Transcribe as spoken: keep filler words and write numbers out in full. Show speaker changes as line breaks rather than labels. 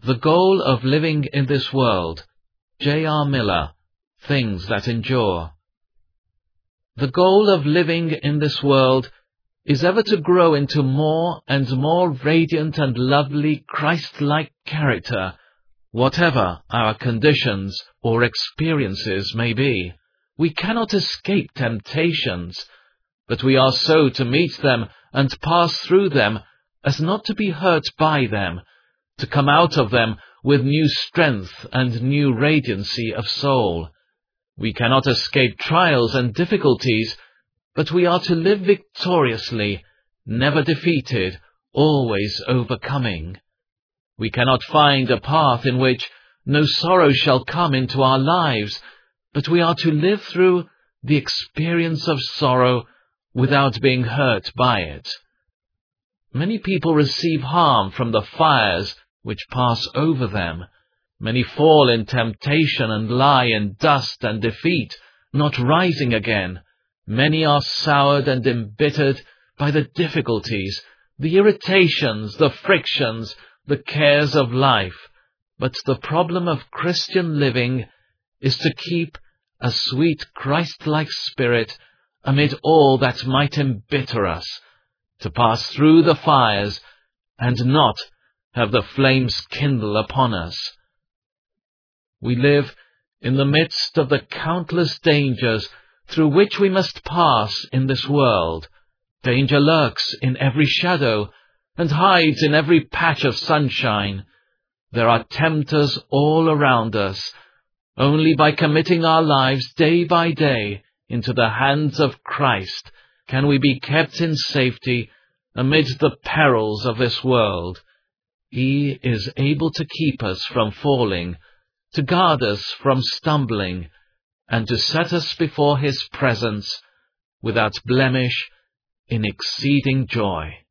The Goal of Living in This World. J R Miller. Things That Endure. The goal of living in this world is ever to grow into more and more radiant and lovely Christ-like character, whatever our conditions or experiences may be. We cannot escape temptations, but we are so to meet them and pass through them as not to be hurt by them, to come out of them with new strength and new radiancy of soul. We cannot escape trials and difficulties, but we are to live victoriously, never defeated, always overcoming. We cannot find a path in which no sorrow shall come into our lives, but we are to live through the experience of sorrow without being hurt by it. Many people receive harm from the fires which pass over them. Many fall in temptation and lie in dust and defeat, not rising again. Many are soured and embittered by the difficulties, the irritations, the frictions, the cares of life. But the problem of Christian living is to keep a sweet Christ-like spirit amid all that might embitter us, to pass through the fires and not have the flames kindle upon us. We live in the midst of the countless dangers through which we must pass in this world. Danger lurks in every shadow and hides in every patch of sunshine. There are tempters all around us. Only by committing our lives day by day into the hands of Christ can we be kept in safety amid the perils of this world. He is able to keep us from falling, to guard us from stumbling, and to set us before His presence without blemish in exceeding joy.